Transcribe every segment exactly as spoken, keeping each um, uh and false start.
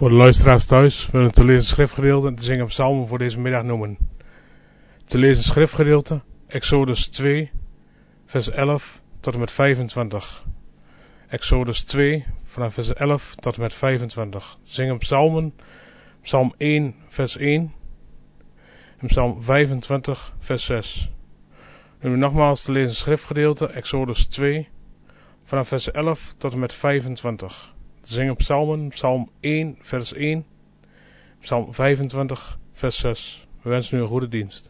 Voor de luisteraars thuis willen we te lezen schriftgedeelte en te zingen psalmen voor deze middag noemen. Te lezen schriftgedeelte, Exodus twee, vers elf tot en met vijfentwintig. Exodus twee, vanaf vers elf tot en met vijfentwintig. Te zingen psalmen, psalm één, vers één en psalm vijfentwintig, vers zes. Nu nogmaals te lezen schriftgedeelte, Exodus twee, vanaf vers elf tot en met vijfentwintig. Te zingen psalmen, psalm één, vers één, psalm vijfentwintig, vers zes. We wensen u een goede dienst.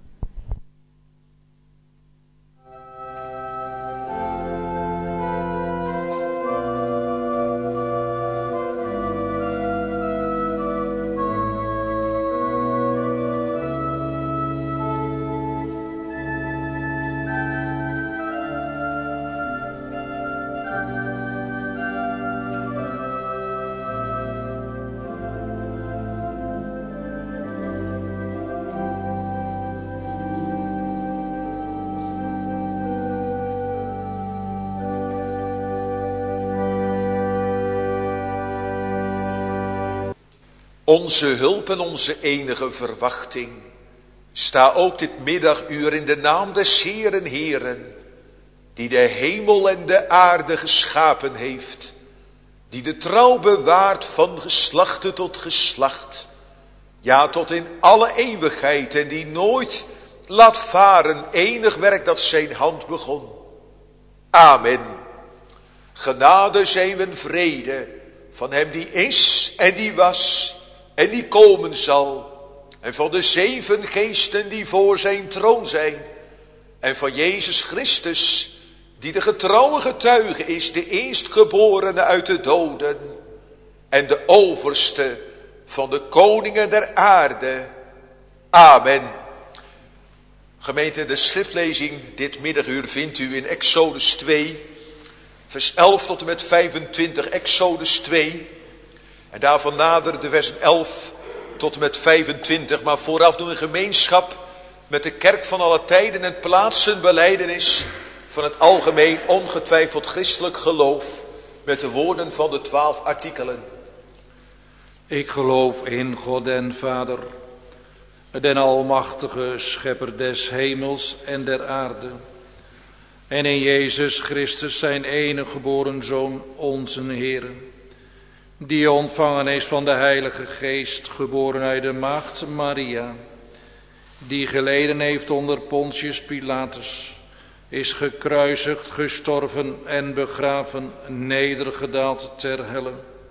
Onze hulp en onze enige verwachting. Sta ook dit middaguur in de naam des Heeren Heeren, die de hemel en de aarde geschapen heeft, die de trouw bewaart van geslachte tot geslacht, ja tot in alle eeuwigheid, en die nooit laat varen enig werk dat zijn hand begon. Amen. Genade zijn we vrede van hem die is en die was en die komen zal, en van de zeven geesten die voor zijn troon zijn, en van Jezus Christus, die de getrouwe getuige is, de eerstgeborene uit de doden, en de overste van de koningen der aarde. Amen. Gemeente, de schriftlezing dit middaguur vindt u in Exodus twee, vers elf tot en met vijfentwintig, Exodus twee. En daarvan nader de versen elf tot en met vijfentwintig. Maar vooraf doen we gemeenschap met de kerk van alle tijden en plaatsen belijdenis van het algemeen ongetwijfeld christelijk geloof. Met de woorden van de twaalf artikelen. Ik geloof in God den Vader, den almachtige schepper des hemels en der aarde. En in Jezus Christus zijn enige geboren Zoon, onze Heer, die ontvangen is van de Heilige Geest, geboren uit de maagd Maria, die geleden heeft onder Pontius Pilatus, is gekruisigd, gestorven en begraven, nedergedaald ter helle,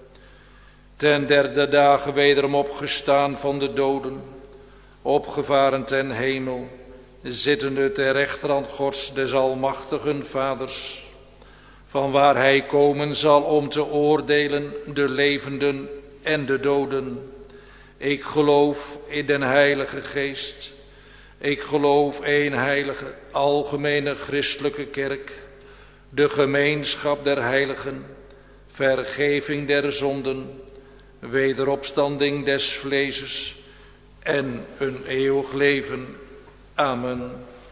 ten derde dagen wederom opgestaan van de doden, opgevaren ten hemel, zittende ter rechterhand Gods des almachtigen Vaders, van waar hij komen zal om te oordelen de levenden en de doden. Ik geloof in den Heilige Geest. Ik geloof één heilige, algemene christelijke kerk, de gemeenschap der heiligen, vergeving der zonden, wederopstanding des vleeses en een eeuwig leven. Amen.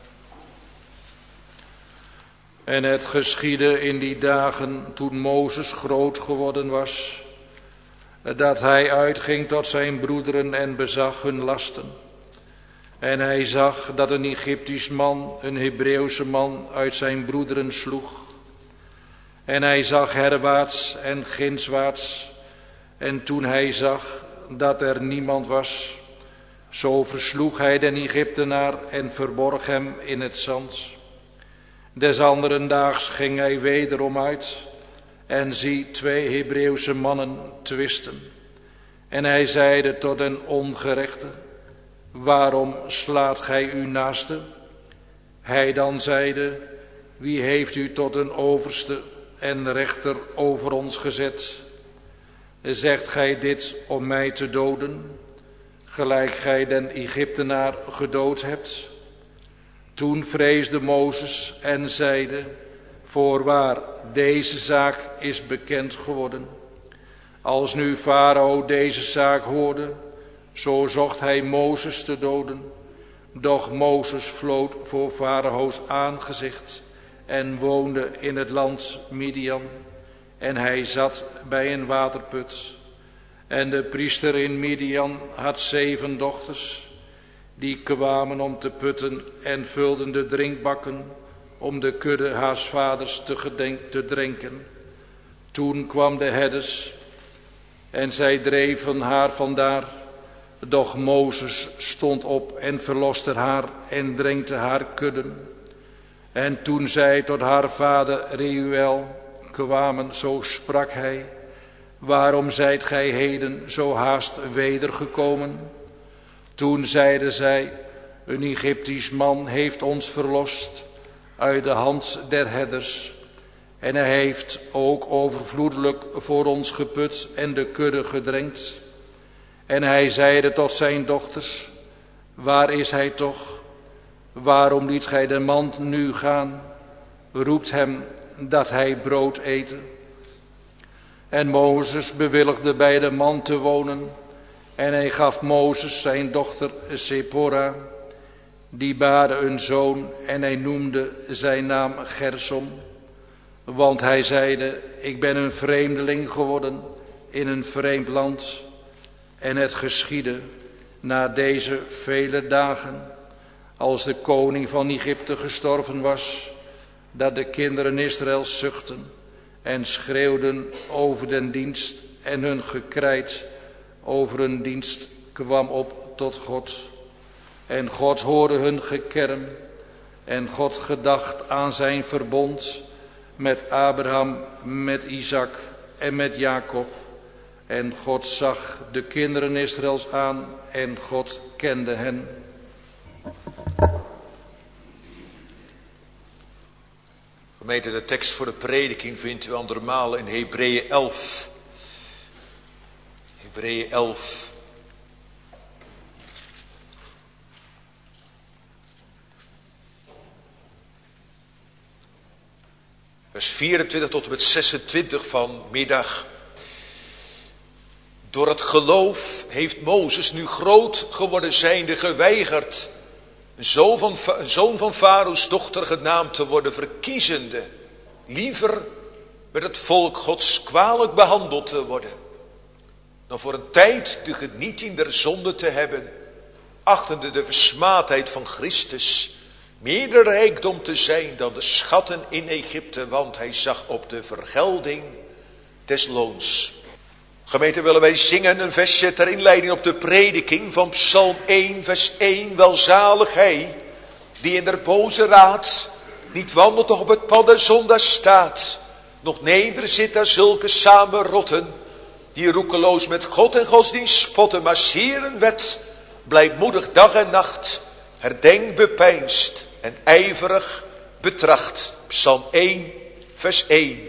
En het geschiedde in die dagen, toen Mozes groot geworden was, dat hij uitging tot zijn broederen en bezag hun lasten. En hij zag dat een Egyptisch man een Hebreeuwse man uit zijn broederen sloeg. En hij zag herwaarts en gindswaarts. En toen hij zag dat er niemand was, zo versloeg hij den Egyptenaar en verborg hem in het zand. Des anderen daags ging hij wederom uit en zie twee Hebreeuwse mannen twisten. En hij zeide tot den ongerechte: waarom slaat gij uw naaste? Hij dan zeide: wie heeft u tot een overste en rechter over ons gezet? Zegt gij dit om mij te doden, gelijk gij den Egyptenaar gedood hebt? Toen vreesde Mozes en zeide: voorwaar, deze zaak is bekend geworden. Als nu Farao deze zaak hoorde, zo zocht hij Mozes te doden. Doch Mozes vlood voor Farao's aangezicht en woonde in het land Midian. En hij zat bij een waterput. En de priester in Midian had zeven dochters, die kwamen om te putten en vulden de drinkbakken om de kudde haars vaders te, gedenk, te drinken. Toen kwam de herders en zij dreven haar vandaar. Doch Mozes stond op en verloste haar en drinkte haar kudden. En toen zij tot haar vader Reuel kwamen, zo sprak hij: waarom zijt gij heden zo haast wedergekomen? Toen zeiden zij: een Egyptisch man heeft ons verlost uit de hand der herders. En hij heeft ook overvloedelijk voor ons geput en de kudde gedrenkt. En hij zeide tot zijn dochters: waar is hij toch? Waarom liet gij de man nu gaan? Roept hem dat hij brood eten. En Mozes bewilligde bij de man te wonen. En hij gaf Mozes zijn dochter Sephora. Die baarde een zoon en hij noemde zijn naam Gersom. Want hij zeide: ik ben een vreemdeling geworden in een vreemd land. En het geschiedde na deze vele dagen, als de koning van Egypte gestorven was, dat de kinderen Israëls zuchtten en schreeuwden over den dienst, en hun gekrijt over hun dienst kwam op tot God. En God hoorde hun gekerm, en God gedacht aan zijn verbond met Abraham, met Isaac en met Jacob. En God zag de kinderen Israëls aan en God kende hen. Gemeente, de tekst voor de prediking vindt u andermaal in Hebreeën elf. Hebreeën elf. Vers vierentwintig tot en met zesentwintig vanmiddag. Door het geloof heeft Mozes, nu groot geworden zijnde, geweigerd een zoon van, een zoon van Farao's dochter genaamd te worden, verkiezende liever met het volk Gods kwalijk behandeld te worden, dan voor een tijd de genieting der zonde te hebben, achtende de versmaadheid van Christus meer rijkdom te zijn dan de schatten in Egypte, want hij zag op de vergelding des loons. Gemeente, willen wij zingen een versje ter inleiding op de prediking van Psalm één, vers één. Welzalig hij, die in der boze raad niet wandelt, nog op het pad der zondaars staat, nog nederzit daar zulke samenrotten, die roekeloos met God en godsdienst spotten, maar zeer een wet, blijmoedig dag en nacht, herdenkt, bepeinst en ijverig betracht. Psalm één, vers één.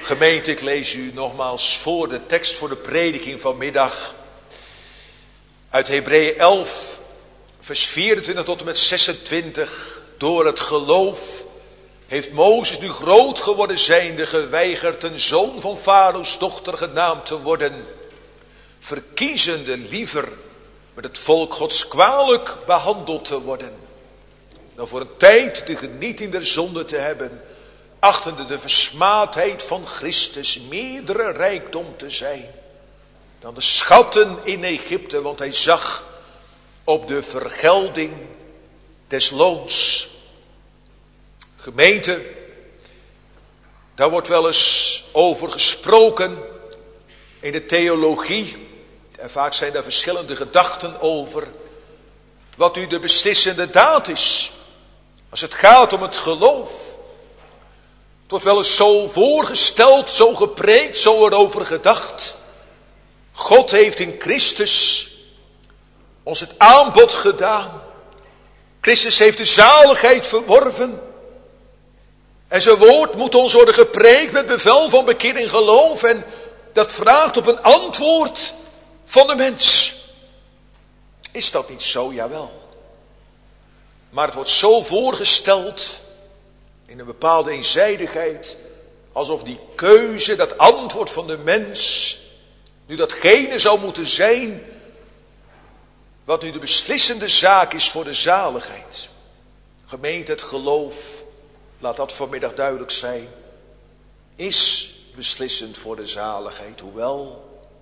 Gemeente, ik lees u nogmaals voor de tekst voor de prediking vanmiddag. Uit Hebreeën elf, vers vierentwintig tot en met zesentwintig. Door het geloof heeft Mozes, nu groot geworden zijnde, geweigerd een zoon van Farao's dochter genaamd te worden, verkiezende liever met het volk Gods kwalijk behandeld te worden, dan voor een tijd de genieting der zonde te hebben, achtende de versmaadheid van Christus meerdere rijkdom te zijn dan de schatten in Egypte, want hij zag op de vergelding des loons. Gemeente, daar wordt wel eens over gesproken in de theologie. En vaak zijn daar verschillende gedachten over wat nu de beslissende daad is als het gaat om het geloof. Het wordt wel eens zo voorgesteld, zo gepreekt, zo erover gedacht. God heeft in Christus ons het aanbod gedaan. Christus heeft de zaligheid verworven. En zijn woord moet ons worden gepreekt met bevel van bekeer en geloof. En dat vraagt op een antwoord van de mens. Is dat niet zo? Jawel. Maar het wordt zo voorgesteld in een bepaalde eenzijdigheid, alsof die keuze, dat antwoord van de mens, nu datgene zou moeten zijn wat nu de beslissende zaak is voor de zaligheid. Gemeente, het geloof, laat dat vanmiddag duidelijk zijn, is beslissend voor de zaligheid. Hoewel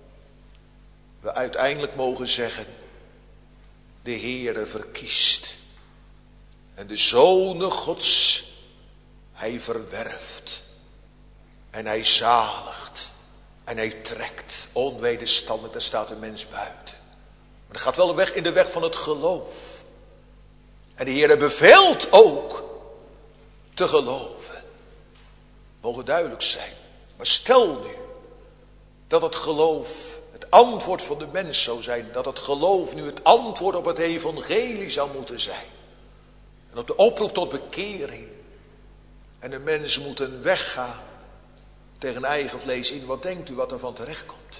we uiteindelijk mogen zeggen, de Heere verkiest. En de zonen Gods, hij verwerft. En hij zaligt. En hij trekt. Onwederstandig, daar staat een mens buiten. Maar dat gaat wel een weg in de weg van het geloof. En de Heere beveelt ook te geloven. Mogen duidelijk zijn. Maar stel nu dat het geloof het antwoord van de mens zou zijn. Dat het geloof nu het antwoord op het evangelie zou moeten zijn. En op de oproep tot bekering. En de mensen moeten weggaan tegen eigen vlees in. Wat denkt u wat er van terecht komt?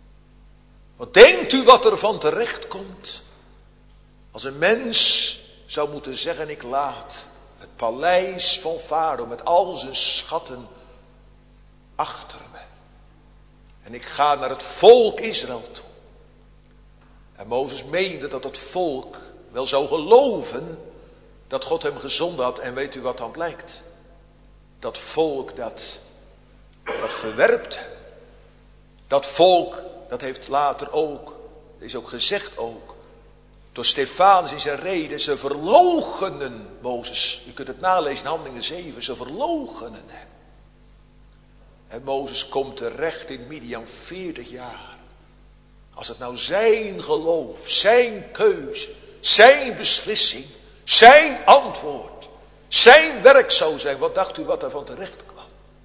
Wat denkt u wat er van terecht komt? Als een mens zou moeten zeggen, ik laat het paleis van Farao met al zijn schatten achter me. En ik ga naar het volk Israël toe. En Mozes meende dat het volk wel zou geloven dat God hem gezonden had. En weet u wat dan blijkt? Dat volk dat, dat verwerpt hem. Dat volk, dat heeft later ook, dat is ook gezegd ook, door Stefanus in zijn reden, ze verloochenen Mozes. U kunt het nalezen in Handelingen zeven, ze verloochenen hem. En Mozes komt terecht in Midian veertig jaar. Als het nou zijn geloof, zijn keuze, zijn beslissing, zijn antwoord, zijn werk zou zijn, wat dacht u wat er van terecht kwam?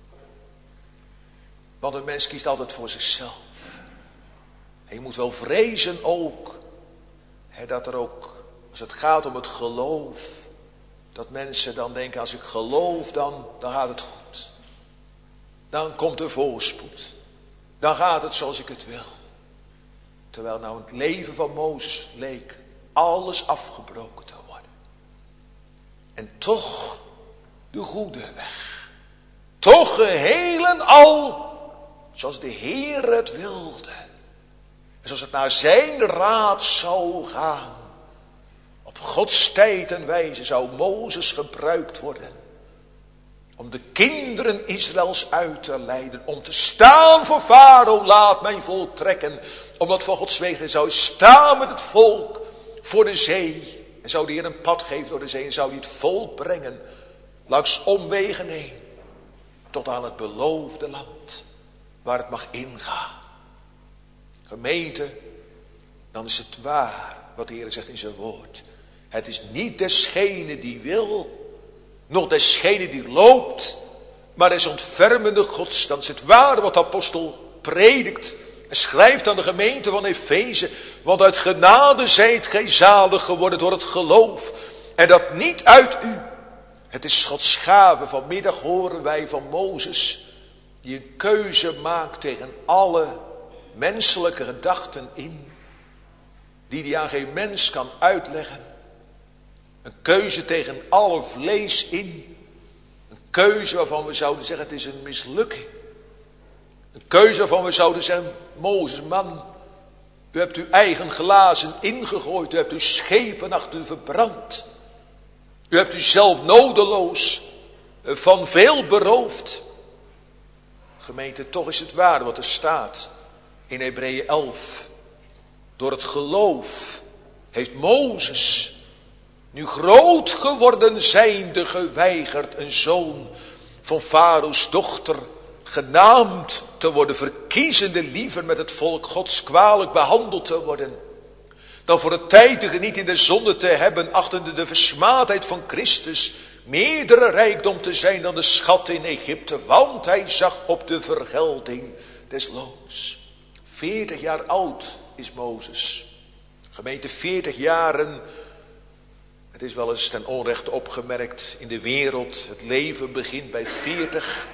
Want een mens kiest altijd voor zichzelf. En je moet wel vrezen ook, hè, dat er ook, als het gaat om het geloof, dat mensen dan denken, als ik geloof, dan, dan gaat het goed. Dan komt er voorspoed. Dan gaat het zoals ik het wil. Terwijl nou het leven van Mozes leek alles afgebroken te worden. En toch de goede weg. Toch geheel en al zoals de Heer het wilde. En zoals het naar zijn raad zou gaan. Op Gods tijd en wijze zou Mozes gebruikt worden. Om de kinderen Israëls uit te leiden. Om te staan voor Farao, laat mijn volk trekken. Omdat van Gods wegen zou staan met het volk voor de zee. En zou die Heer een pad geven door de zee. En zou die het volk brengen langs omwegen heen. Tot aan het beloofde land. Waar het mag ingaan. Gemeente, dan is het waar wat de Heer zegt in zijn woord. Het is niet desgene die wil, nog desgene die loopt, maar des ontfermende Gods. Dan is het waar wat de apostel predikt en schrijft aan de gemeente van Efeze. Want uit genade zijt gij zalig geworden door het geloof. En dat niet uit u. Het is Gods gave. Vanmiddag horen wij van Mozes Die een keuze maakt tegen alle menselijke gedachten in. Die die aan geen mens kan uitleggen. Een keuze tegen alle vlees in. Een keuze waarvan we zouden zeggen het is een mislukking. Een keuze waarvan we zouden zeggen, Mozes man, u hebt uw eigen glazen ingegooid. U hebt uw schepen achter u verbrand. U hebt uzelf nodeloos van veel beroofd. Gemeente, toch is het waar wat er staat in Hebreeën elf. Door het geloof heeft Mozes, nu groot geworden zijnde, geweigerd een zoon van Farao's dochter genaamd te worden, verkiezende liever met het volk Gods kwalijk behandeld te worden, dan voor het tijdige niet in de zonde te hebben, achtende de versmaadheid van Christus meerdere rijkdom te zijn dan de schatten in Egypte, want hij zag op de vergelding des loons. Veertig jaar oud is Mozes. Gemeente, veertig jaren. Het is wel eens ten onrechte opgemerkt in de wereld. Het leven begint bij veertig.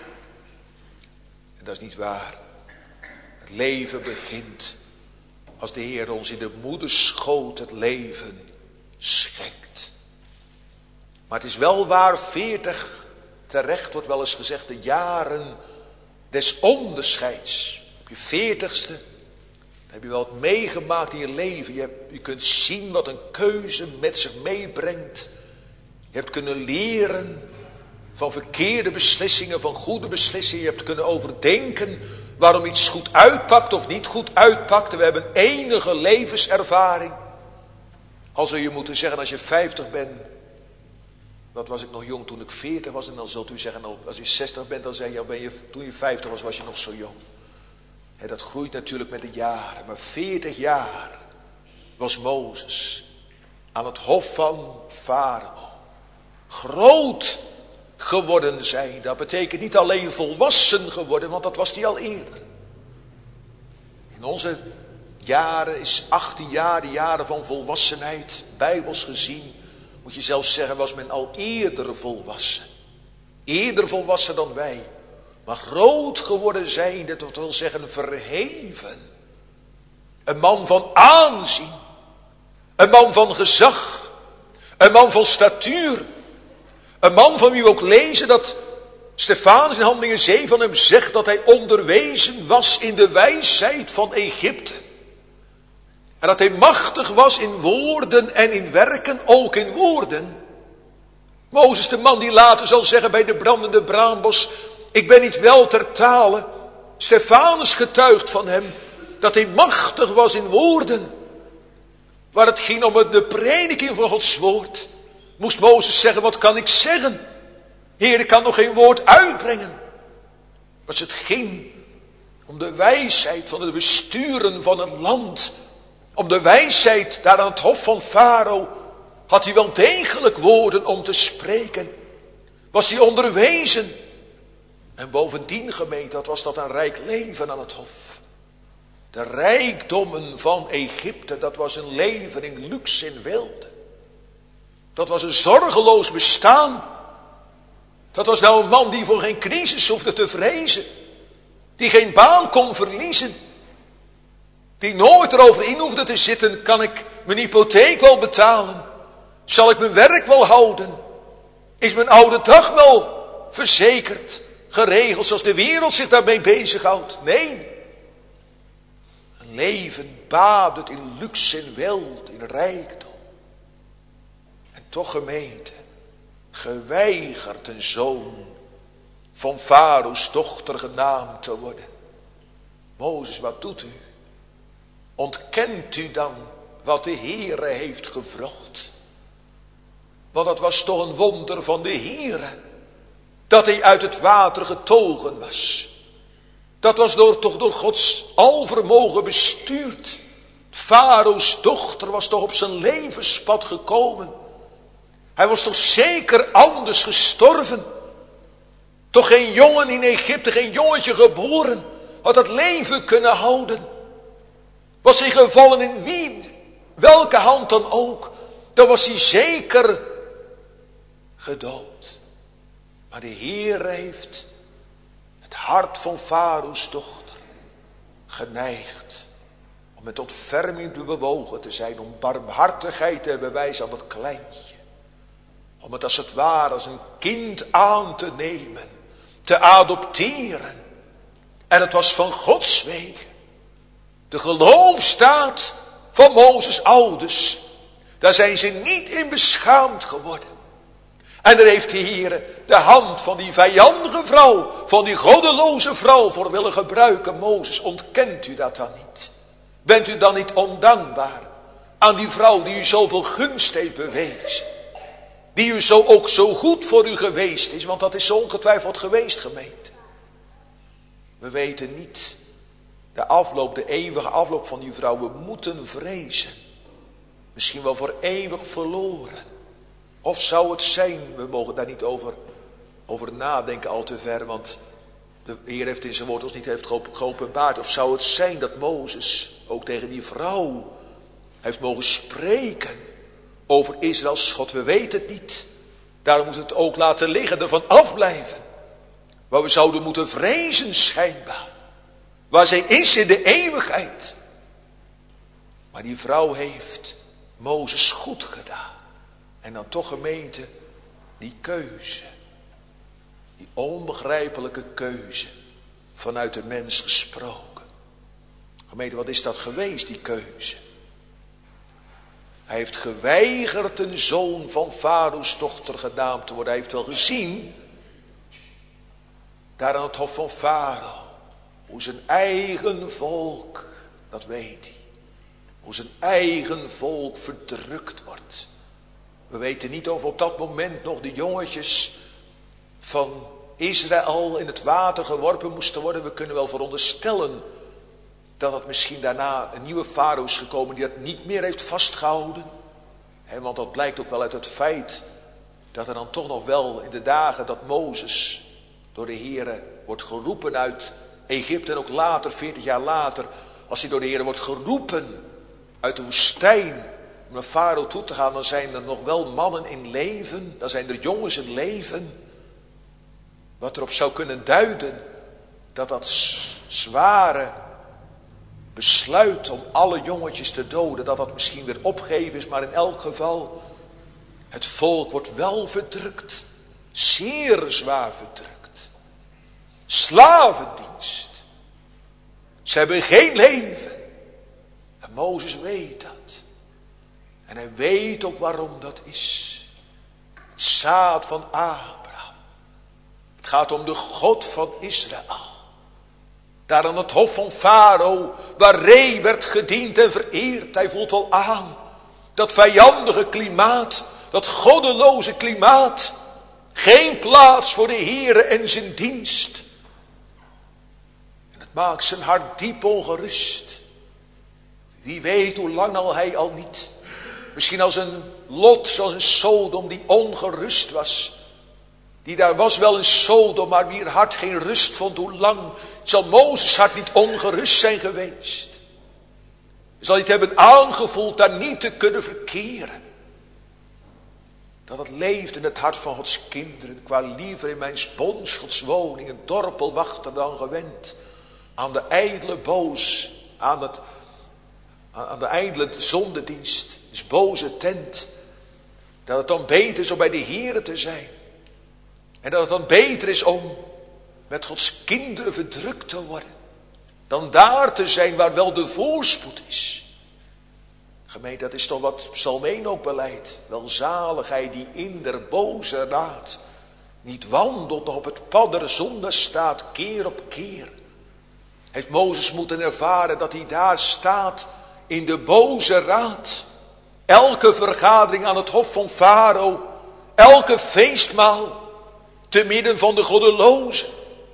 En dat is niet waar. Het leven begint als de Heer ons in de moederschoot het leven schenkt. Maar het is wel waar, veertig, terecht wordt wel eens gezegd, de jaren des onderscheids. Op je veertigste heb je wel wat meegemaakt in je leven. Je, hebt, je kunt zien wat een keuze met zich meebrengt. Je hebt kunnen leren van verkeerde beslissingen, van goede beslissingen. Je hebt kunnen overdenken waarom iets goed uitpakt of niet goed uitpakt. We hebben enige levenservaring. Al zou je moeten zeggen als je vijftig bent. Wat was ik nog jong toen ik veertig was. En dan zult u zeggen als je zestig bent. Dan zei je, ben je toen je vijftig was was je nog zo jong. He, dat groeit natuurlijk met de jaren. Maar veertig jaar was Mozes aan het hof van Farao. Groot geworden zijn. Dat betekent niet alleen volwassen geworden. Want dat was hij al eerder. In onze jaren is achttien jaar de jaren van volwassenheid. Bijbels gezien. Moet je zelfs zeggen was men al eerder volwassen. Eerder volwassen dan wij. Maar groot geworden zijnde, dat wil zeggen verheven. Een man van aanzien. Een man van gezag. Een man van statuur. Een man van wie we ook lezen dat Stefanus in Handelingen zeven van hem zegt dat hij onderwezen was in de wijsheid van Egypte. En dat hij machtig was in woorden en in werken, ook in woorden. Mozes, de man die later zal zeggen bij de brandende braambos, ik ben niet wel ter tale. Stefanus getuigt van hem dat hij machtig was in woorden. Waar het ging om de prediking van Gods woord, moest Mozes zeggen, wat kan ik zeggen? Heer, ik kan nog geen woord uitbrengen. Als het ging om de wijsheid van het besturen van het land, om de wijsheid daar aan het hof van Farao, had hij wel degelijk woorden om te spreken. Was hij onderwezen. En bovendien, gemeente, dat was dat een rijk leven aan het hof. De rijkdommen van Egypte, dat was een leven in luxe en weelde. Dat was een zorgeloos bestaan. Dat was nou een man die voor geen crisis hoefde te vrezen. Die geen baan kon verliezen. Die nooit erover in hoefde te zitten, kan ik mijn hypotheek wel betalen? Zal ik mijn werk wel houden? Is mijn oude dag wel verzekerd? Geregeld zoals de wereld zich daarmee bezighoudt? Nee. Een leven badet in luxe en weelde, in rijkdom. En toch, gemeente, geweigerd een zoon van Farao's dochter genaamd te worden. Mozes, wat doet u? Ontkent u dan wat de Heere heeft gevrocht? Want dat was toch een wonder van de Heere. Dat hij uit het water getogen was. Dat was door, toch door Gods alvermogen bestuurd. Farao's dochter was toch op zijn levenspad gekomen. Hij was toch zeker anders gestorven. Toch geen jongen in Egypte, geen jongetje geboren, had het leven kunnen houden. Was hij gevallen in wie, welke hand dan ook, dan was hij zeker gedood. Maar de Heer heeft het hart van Farao's dochter geneigd om met ontferming bewogen te zijn, om barmhartigheid te bewijzen aan dat kleintje. Om het als het ware als een kind aan te nemen, te adopteren. En het was van Gods wegen. De geloofstaat van Mozes' ouders, daar zijn ze niet in beschaamd geworden. En daar heeft de Heer de hand van die vijandige vrouw, van die goddeloze vrouw voor willen gebruiken. Mozes, ontkent u dat dan niet? Bent u dan niet ondankbaar aan die vrouw die u zoveel gunst heeft bewezen? Die u zo ook zo goed voor u geweest is, want dat is zo ongetwijfeld geweest, gemeente. We weten niet de afloop, de eeuwige afloop van die vrouw. We moeten vrezen. Misschien wel voor eeuwig verloren. Of zou het zijn, we mogen daar niet over, over nadenken al te ver, want de Heer heeft in zijn woord ons niet heeft geopenbaard. Of zou het zijn dat Mozes ook tegen die vrouw heeft mogen spreken over Israëls God? We weten het niet. Daarom moeten we het ook laten liggen, ervan afblijven. Maar we zouden moeten vrezen schijnbaar. Waar zij is in de eeuwigheid. Maar die vrouw heeft Mozes goed gedaan. En dan toch, gemeente, die keuze. Die onbegrijpelijke keuze. Vanuit de mens gesproken. Gemeente, wat is dat geweest, die keuze? Hij heeft geweigerd een zoon van Farao's dochter gedaan te worden. Hij heeft wel gezien, daar aan het hof van Farao, hoe zijn eigen volk, dat weet hij, hoe zijn eigen volk verdrukt wordt. We weten niet of op dat moment nog de jongetjes van Israël in het water geworpen moesten worden. We kunnen wel veronderstellen dat het misschien daarna een nieuwe farao is gekomen die dat niet meer heeft vastgehouden. He, want dat blijkt ook wel uit het feit dat er dan toch nog wel in de dagen dat Mozes door de Heere wordt geroepen uit Egypte en ook later, veertig jaar later, als hij door de Heere wordt geroepen uit de woestijn om naar farao toe te gaan, dan zijn er nog wel mannen in leven, dan zijn er jongens in leven. Wat erop zou kunnen duiden dat dat zware besluit om alle jongetjes te doden, dat dat misschien weer opgeven is, maar in elk geval, het volk wordt wel verdrukt. Zeer zwaar verdrukt. Slavendienst. Ze hebben geen leven. En Mozes weet dat. En hij weet ook waarom dat is. Het zaad van Abraham. Het gaat om de God van Israël. Daar aan het hof van Farao, waar Re werd gediend en vereerd. Hij voelt wel aan dat vijandige klimaat, dat goddeloze klimaat. Geen plaats voor de Heere en zijn dienst. En het maakt zijn hart diep ongerust. Wie weet hoe lang al hij al niet. Misschien als een Lot, zoals een Sodom die ongerust was. Die daar was wel een Sodom, maar wier hart geen rust vond. Hoe lang zal Mozes hart niet ongerust zijn geweest? Hij zal niet hebben aangevoeld daar niet te kunnen verkeren. Dat het leeft in het hart van Gods kinderen. Ik wou liever in mijn sponsgodswoning een dorpel wachten dan gewend. Aan de ijdele boos, aan, het, aan de ijdele zondedienst. Dus boze tent. Dat het dan beter is om bij de Heere te zijn. En dat het dan beter is om met Gods kinderen verdrukt te worden. Dan daar te zijn waar wel de voorspoed is. Gemeente, dat is toch wat Psalm één ook beleidt. Welzaligheid die in der boze raad niet wandelt, nog op het pad der zonde staat, keer op keer. Heeft Mozes moeten ervaren dat hij daar staat in de boze raad. Elke vergadering aan het hof van Farao, elke feestmaal, te midden van de goddelozen.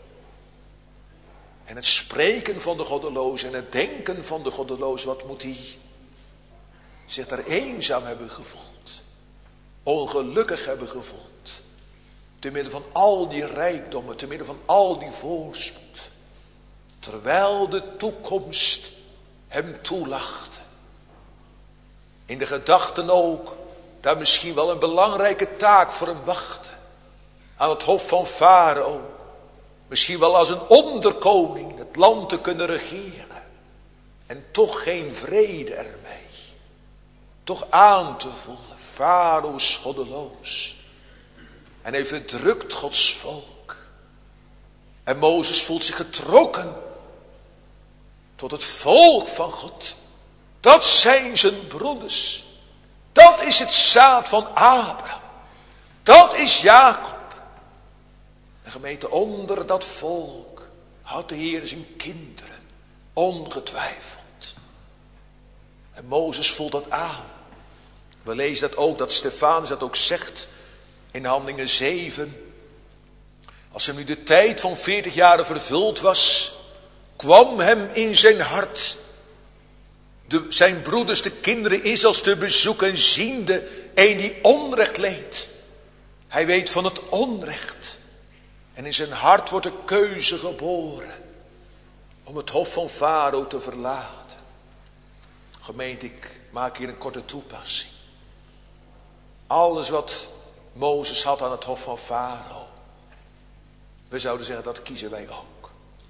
En het spreken van de goddelozen en het denken van de goddelozen, wat moet hij zich daar eenzaam hebben gevoeld. Ongelukkig hebben gevoeld. Te midden van al die rijkdommen, te midden van al die voorspoed. Terwijl de toekomst hem toelachte. In de gedachten ook, daar misschien wel een belangrijke taak voor hem wachtte. Aan het hof van Farao. Misschien wel als een onderkoning het land te kunnen regeren. En toch geen vrede ermee. Toch aan te voelen. Farao is goddeloos. En hij verdrukt Gods volk. En Mozes voelt zich getrokken. Tot het volk van God. Dat zijn zijn broeders. Dat is het zaad van Abraham. Dat is Jacob. En gemeente, onder dat volk had de Heer zijn kinderen. Ongetwijfeld. En Mozes voelt dat aan. We lezen dat ook, dat Stefanus dat ook zegt in Handelingen zeven. Als hem nu de tijd van veertig jaren vervuld was, kwam hem in zijn hart de, zijn broeders, de kinderen Israëls te bezoeken, ziende een die onrecht leed. Hij weet van het onrecht. En in zijn hart wordt de keuze geboren om het hof van Farao te verlaten. Gemeente, ik maak hier een korte toepassing. Alles wat Mozes had aan het hof van Farao, we zouden zeggen, dat kiezen wij ook.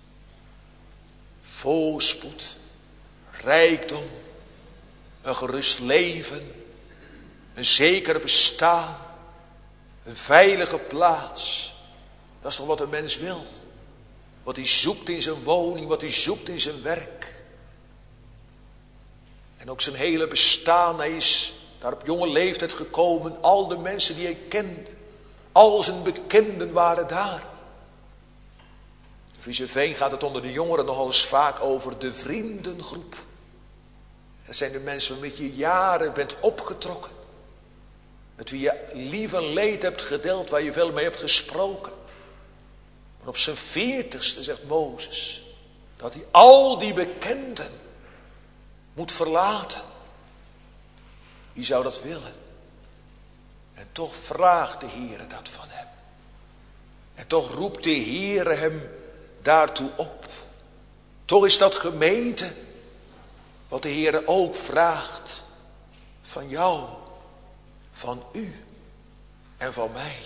Voorspoed, rijkdom, een gerust leven, een zeker bestaan, een veilige plaats. Dat is toch wat een mens wil. Wat hij zoekt in zijn woning, wat hij zoekt in zijn werk. En ook zijn hele bestaan, hij is daar op jonge leeftijd gekomen. Al de mensen die hij kende, al zijn bekenden waren daar. In Viezeveen gaat het onder de jongeren nogal eens vaak over de vriendengroep. Dat zijn de mensen waarmee je jaren bent opgetrokken. Met wie je lief en leed hebt gedeeld, waar je veel mee hebt gesproken. Maar op zijn veertigste zegt Mozes dat hij al die bekenden moet verlaten. Wie zou dat willen? En toch vraagt de Heere dat van hem. En toch roept de Heere hem daartoe op. Toch is dat gemeente wat de Heere ook vraagt van jou, van u en van mij.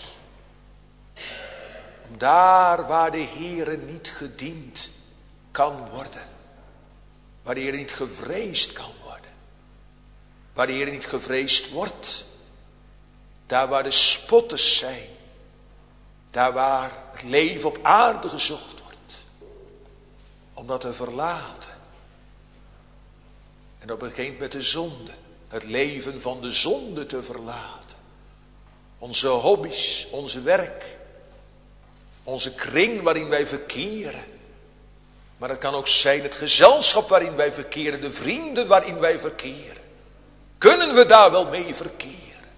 Om daar waar de Heere niet gediend kan worden. Waar de Heere niet gevreesd kan worden. Waar de Heere niet gevreesd wordt. Daar waar de spotters zijn. Daar waar het leven op aarde gezocht wordt. Om dat te verlaten. En dat begint met de zonde. Het leven van de zonde te verlaten. Onze hobby's, onze werk. Onze kring waarin wij verkeren. Maar het kan ook zijn het gezelschap waarin wij verkeren. De vrienden waarin wij verkeren. Kunnen we daar wel mee verkeren?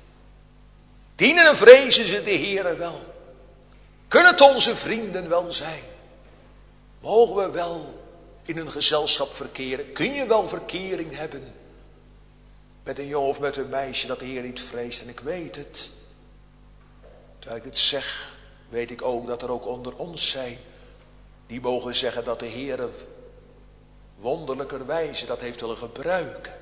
Dienen en vrezen ze de Heere wel? Kunnen het onze vrienden wel zijn? Mogen we wel in een gezelschap verkeren? Kun je wel verkering hebben met een jongen of met een meisje dat de Heer niet vreest? En ik weet het. Terwijl ik dit zeg, weet ik ook dat er ook onder ons zijn die mogen zeggen dat de Heer wonderlijkerwijze dat heeft willen gebruiken.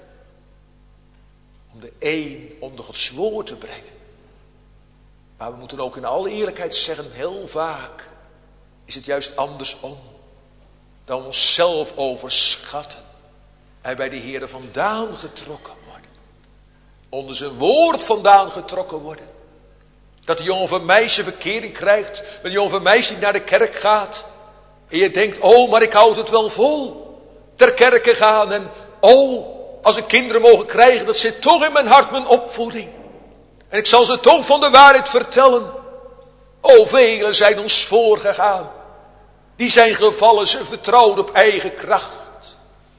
Om de een onder Gods woord te brengen. Maar we moeten ook in alle eerlijkheid zeggen, heel vaak is het juist andersom. Dan onszelf overschatten. En bij de Heer vandaan getrokken worden. Onder zijn woord vandaan getrokken worden. Dat de jongen of een meisje verkering krijgt. Met een jongen of een meisje die naar de kerk gaat. En je denkt, oh, maar ik houd het wel vol. Ter kerke gaan en, oh, als ik kinderen mogen krijgen, dat zit toch in mijn hart, mijn opvoeding. En ik zal ze toch van de waarheid vertellen. O, velen zijn ons voorgegaan. Die zijn gevallen, ze vertrouwden op eigen kracht.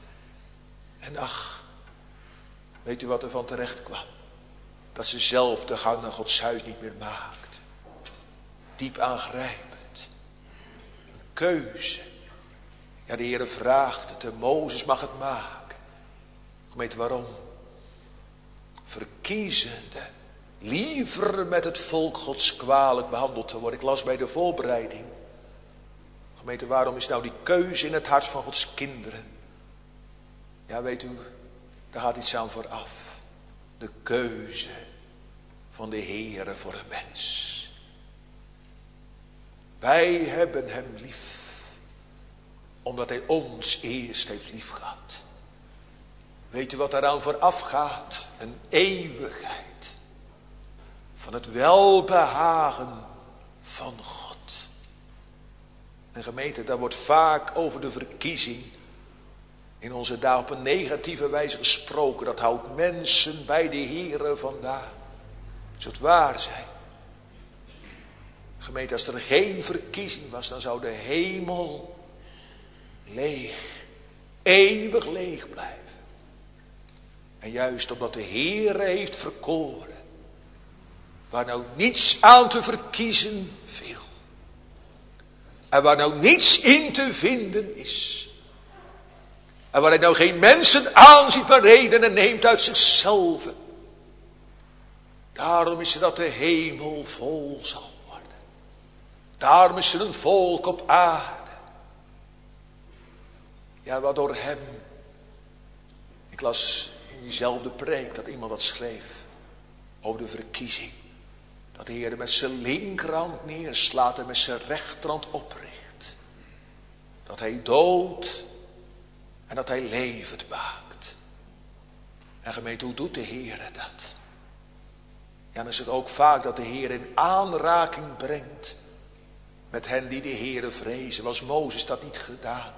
En ach, weet u wat er van terecht kwam? Dat ze zelf de gang naar Gods huis niet meer maakte. Diep aangrijpend. Een keuze. Ja, de Heere vraagt het en Mozes mag het maken. Gemeente, waarom? Verkiezende. Liever met het volk Gods kwalijk behandeld te worden. Ik las bij de voorbereiding. Gemeente, waarom is nou die keuze in het hart van Gods kinderen? Ja, weet u, daar gaat iets aan vooraf. De keuze van de Heere voor een mens. Wij hebben hem lief. Omdat hij ons eerst heeft lief gehad. Weet u wat daaraan vooraf gaat? Een eeuwigheid. Van het welbehagen van God. En gemeente, daar wordt vaak over de verkiezing in onze dagen op een negatieve wijze gesproken. Dat houdt mensen bij de Here vandaan. Zou het waar zijn? Gemeente, als er geen verkiezing was, dan zou de hemel leeg, eeuwig leeg blijven. En juist omdat de Heere heeft verkoren, waar nou niets aan te verkiezen viel. En waar nou niets in te vinden is. En waar hij nou geen mensen aanziet, maar redenen neemt uit zichzelf. Daarom is het dat de hemel vol zal worden. Daarom is er een volk op aarde. Ja, waardoor hem. Ik las in diezelfde preek dat iemand dat schreef. Over de verkiezing. Dat de Heer met zijn linkerhand neerslaat en met zijn rechterhand opricht. Dat hij doodt en dat hij levend maakt. En gemeente, hoe doet de Heer dat? Ja, dan is het ook vaak dat de Heer in aanraking brengt met hen die de Heere vrezen. Was Mozes dat niet gedaan?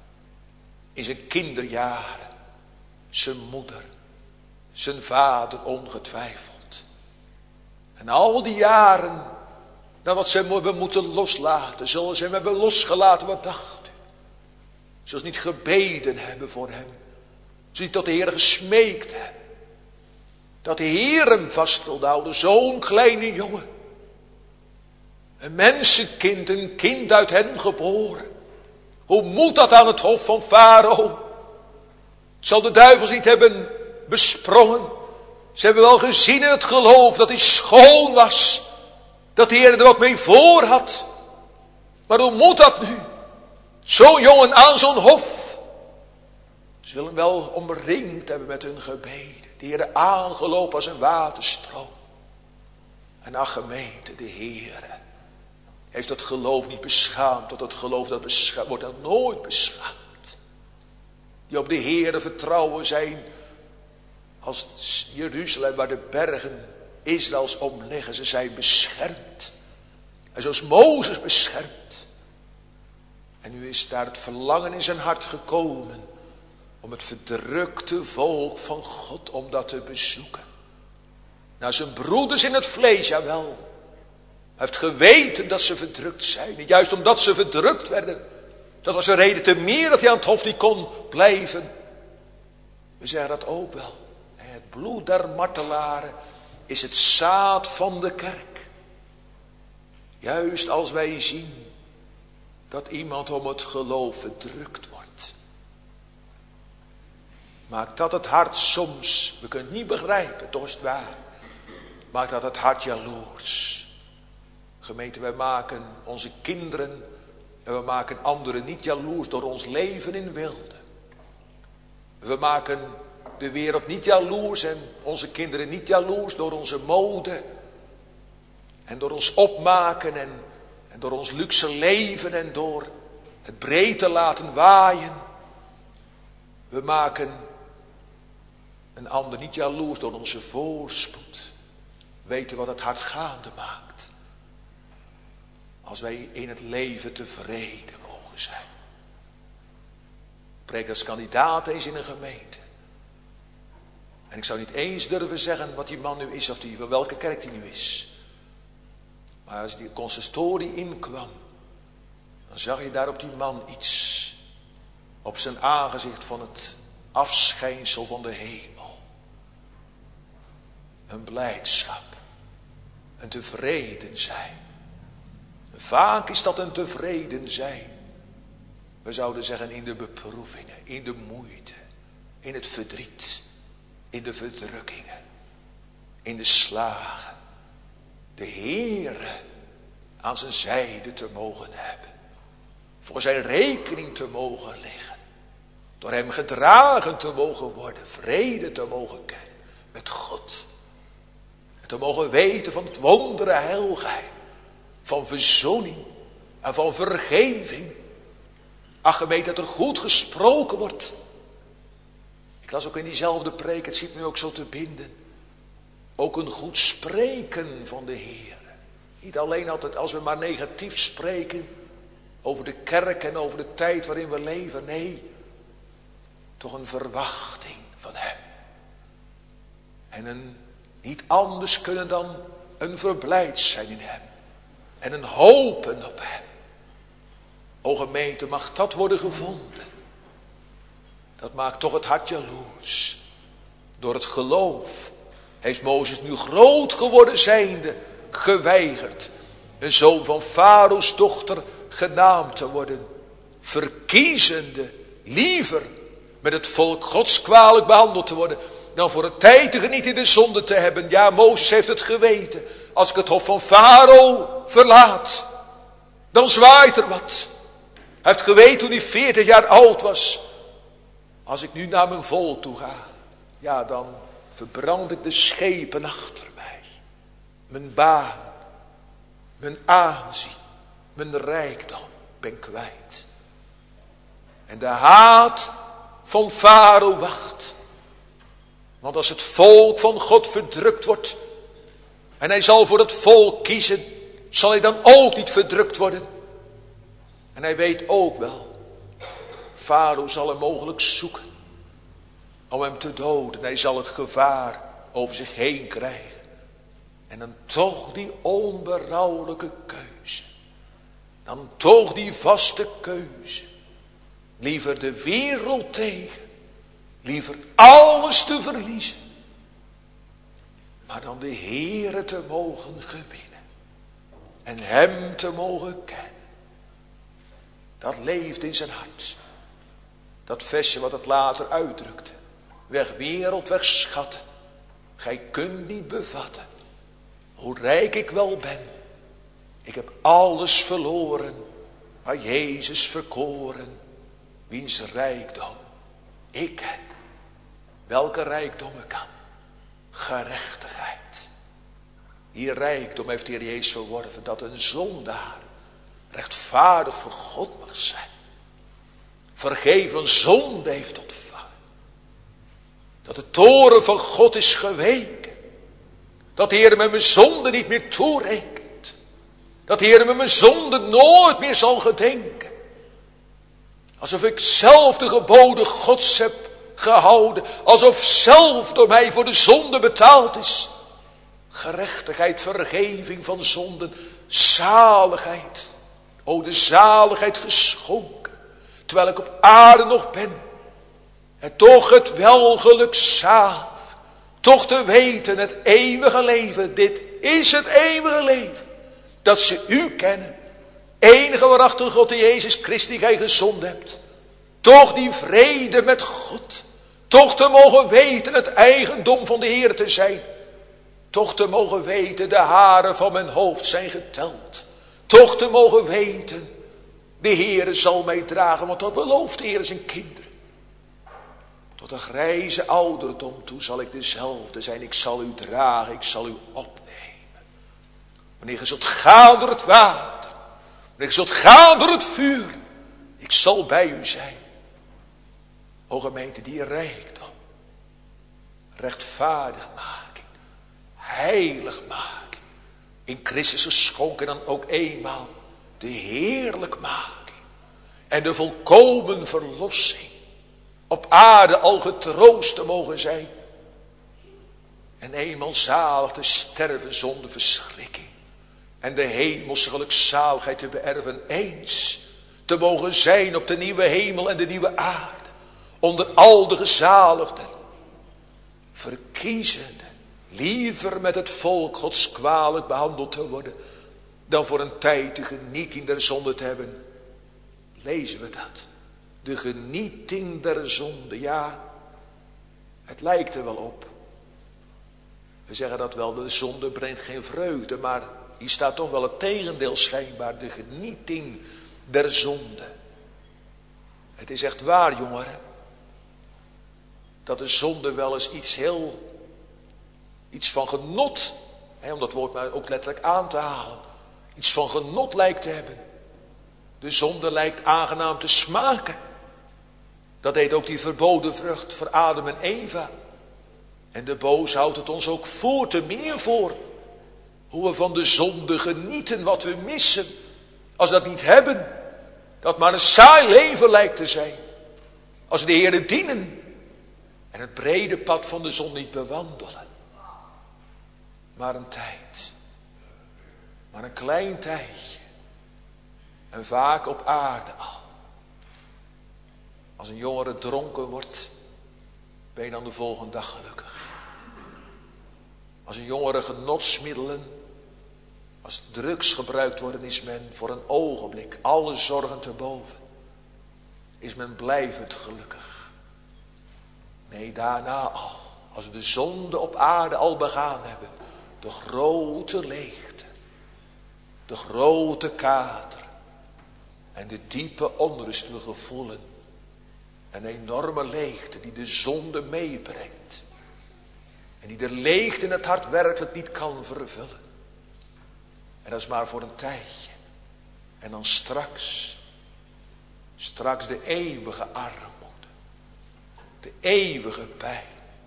In zijn kinderjaren, zijn moeder, zijn vader ongetwijfeld. En al die jaren, nadat ze hem hebben moeten loslaten, zullen ze hem hebben losgelaten, wat dacht u? Zullen ze niet gebeden hebben voor hem? Zullen ze niet tot de Heer gesmeekt hebben? Dat de Heer hem vast wilde houden, zo'n kleine jongen. Een mensenkind, een kind uit hen geboren. Hoe moet dat aan het hof van Farao? Zal de duivels niet hebben besprongen? Ze hebben wel gezien in het geloof dat hij schoon was. Dat de Heer er wat mee voor had. Maar hoe moet dat nu? Zo'n jongen aan zo'n hof. Ze willen hem wel omringd hebben met hun gebeden. De Heer aangelopen als een waterstroom. En ach gemeente, de Heer heeft dat geloof niet beschaamd. Dat het geloof dat beschaamd wordt dat nooit beschaamd. Die op de Heer vertrouwen zijn. Als Jeruzalem waar de bergen Israëls om liggen. Ze zijn beschermd. En zoals Mozes beschermd. En nu is daar het verlangen in zijn hart gekomen. Om het verdrukte volk van God om dat te bezoeken. Naar zijn broeders in het vlees, jawel. Hij heeft geweten dat ze verdrukt zijn. En juist omdat ze verdrukt werden. Dat was een reden te meer dat hij aan het hof niet kon blijven. We zeggen dat ook wel. Het bloed der martelaren is het zaad van de kerk. Juist als wij zien dat iemand om het geloof verdrukt wordt. Maakt dat het hart soms, we kunnen het niet begrijpen, toch is het waar. Maakt dat het hart jaloers. Gemeente, wij maken onze kinderen en we maken anderen niet jaloers door ons leven in wilde. We maken de wereld niet jaloers en onze kinderen niet jaloers door onze mode. En door ons opmaken en, en door ons luxe leven en door het breed te laten waaien. We maken een ander niet jaloers door onze voorspoed. Weten wat het hart gaande maakt. Als wij in het leven tevreden mogen zijn. Ik preek als kandidaat eens in een gemeente. En ik zou niet eens durven zeggen wat die man nu is of die, van welke kerk die nu is. Maar als die consistorie inkwam, dan zag je daar op die man iets. Op zijn aangezicht van het afschijnsel van de hemel. Een blijdschap. Een tevreden zijn. Vaak is dat een tevreden zijn. We zouden zeggen in de beproevingen, in de moeite, in het verdriet, in de verdrukkingen, in de slagen. De Heere aan zijn zijde te mogen hebben. Voor zijn rekening te mogen liggen. Door hem gedragen te mogen worden. Vrede te mogen kennen met God. En te mogen weten van het wondere heilgeheim. Van verzoening. en van vergeving. Ach, gemeente, dat er goed gesproken wordt. Ik las ook in diezelfde preek, het zit me ook zo te binden. Ook een goed spreken van de Heer. Niet alleen altijd als we maar negatief spreken over de kerk en over de tijd waarin we leven. Nee, toch een verwachting van Hem. En een niet anders kunnen dan een verblijd zijn in Hem. En een hopen op Hem. O gemeente, mag dat worden gevonden. Dat maakt toch het hart jaloers. Door het geloof heeft Mozes nu groot geworden zijnde geweigerd een zoon van Farao's dochter genaamd te worden. Verkiezende liever met het volk Gods kwalijk behandeld te worden dan voor een tijd te genieten in de zonde te hebben. Ja, Mozes heeft het geweten. Als ik het hof van Farao verlaat, dan zwaait er wat. Hij heeft geweten toen hij veertig jaar oud was. Als ik nu naar mijn volk toe ga, ja, dan verbrand ik de schepen achter mij. Mijn baan, mijn aanzien, mijn rijkdom ben kwijt. En de haat van Farao wacht. Want als het volk van God verdrukt wordt en hij zal voor het volk kiezen, zal hij dan ook niet verdrukt worden. En hij weet ook wel, Farao zal hem mogelijk zoeken om hem te doden. Hij zal het gevaar over zich heen krijgen. En dan toch die onberouwelijke keuze. Dan toch die vaste keuze. Liever de wereld tegen. Liever alles te verliezen. Maar dan de Heere te mogen gewinnen. En Hem te mogen kennen. Dat leeft in zijn hart. Dat versje wat het later uitdrukte. Weg wereld, weg schatten. Gij kunt niet bevatten. Hoe rijk ik wel ben. Ik heb alles verloren. Maar Jezus verkoren. Wiens rijkdom ik ken. Welke rijkdom ik kan. Gerechtigheid. Die rijkdom heeft de Heer Jezus verworven. Dat een zondaar rechtvaardig voor God mag zijn. Vergeven zonde heeft ontvangen. Dat de toren van God is geweken. Dat de Heer me mijn zonde niet meer toerekent. Dat de Heer me mijn zonde nooit meer zal gedenken. Alsof ik zelf de geboden Gods heb gehouden. Alsof zelf door mij voor de zonde betaald is. Gerechtigheid, vergeving van zonden, zaligheid. O, de zaligheid geschonken. Terwijl ik op aarde nog ben. En toch het welgeluk zalig. Toch te weten het eeuwige leven. Dit is het eeuwige leven. Dat ze u kennen. Enige waarachtige God die Jezus Christus die gij gezonden hebt. Toch die vrede met God. Toch te mogen weten het eigendom van de Heer te zijn. Toch te mogen weten de haren van mijn hoofd zijn geteld. Toch te mogen weten de Heer zal mij dragen. Want dat belooft de Heer zijn kinderen. Tot een grijze ouderdom toe zal ik dezelfde zijn. Ik zal u dragen, ik zal u opnemen. Wanneer je zult gaan door het water. Wanneer je zult gaan door het vuur. Ik zal bij u zijn. O gemeente, die rijkdom. Rechtvaardigmaking. Heiligmaking. In Christus geschonken dan ook eenmaal de heerlijkmaking. En de volkomen verlossing. Op aarde al getroost te mogen zijn. En eenmaal zalig te sterven zonder verschrikking. En de hemelse gelukzaligheid te beërven eens. Te mogen zijn op de nieuwe hemel en de nieuwe aarde. Onder al de gezaligden. Verkiezende. Liever met het volk Gods kwalijk behandeld te worden. Dan voor een tijd de genieting der zonde te hebben. Lezen we dat. De genieting der zonde. Ja, het lijkt er wel op. We zeggen dat wel, de zonde brengt geen vreugde. Maar hier staat toch wel het tegendeel schijnbaar. De genieting der zonde. Het is echt waar, jongeren. Dat de zonde wel eens iets heel... Iets van genot. Hè, om dat woord maar ook letterlijk aan te halen. Iets van genot lijkt te hebben. De zonde lijkt aangenaam te smaken. Dat deed ook die verboden vrucht voor Adam en Eva. En de boos houdt het ons ook voor te meer voor. Hoe we van de zonde genieten, wat we missen. Als we dat niet hebben. Dat maar een saai leven lijkt te zijn. Als we de Heere dienen. En het brede pad van de zon niet bewandelen. Maar een tijd. Maar een klein tijdje. En vaak op aarde al. Als een jongere dronken wordt, ben je dan de volgende dag gelukkig. Als een jongere genotsmiddelen, als drugs gebruikt worden, is men voor een ogenblik alle zorgen te boven. Is men blijvend gelukkig. Nee, daarna al, als we de zonde op aarde al begaan hebben, de grote leegte, de grote kater en de diepe onrust we gevoelen. Een enorme leegte die de zonde meebrengt. En die de leegte in het hart werkelijk niet kan vervullen. En dat is maar voor een tijdje. En dan straks. Straks de eeuwige armoede. De eeuwige pijn.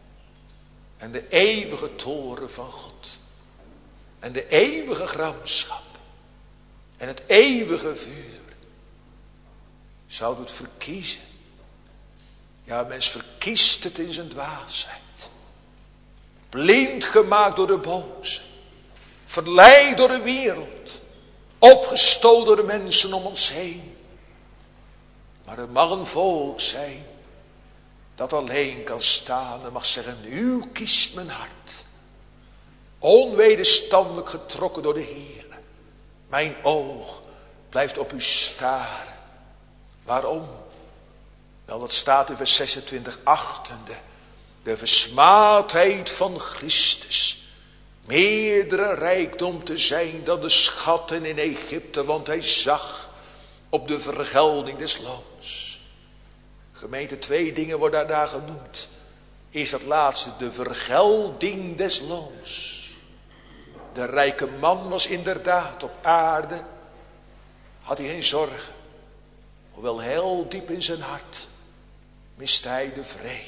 En de eeuwige toren van God. En de eeuwige gramschap. En het eeuwige vuur. Zouden we het verkiezen? Ja, een mens verkiest het in zijn dwaasheid. Blind gemaakt door de boze. Verleid door de wereld. Opgestoten door de mensen om ons heen. Maar er mag een volk zijn dat alleen kan staan en mag zeggen, u kiest mijn hart. Onwederstandelijk getrokken door de Heer. Mijn oog blijft op u staren. Waarom? Wel, dat staat in vers zesentwintig, achtende. De versmaadheid van Christus. Meerdere rijkdom te zijn dan de schatten in Egypte. Want hij zag op de vergelding des loons. Gemeente, twee dingen worden daar genoemd. Eerst dat laatste, de vergelding des loons. De rijke man was inderdaad op aarde. Had hij geen zorgen. Hoewel heel diep in zijn hart miste hij de vrede.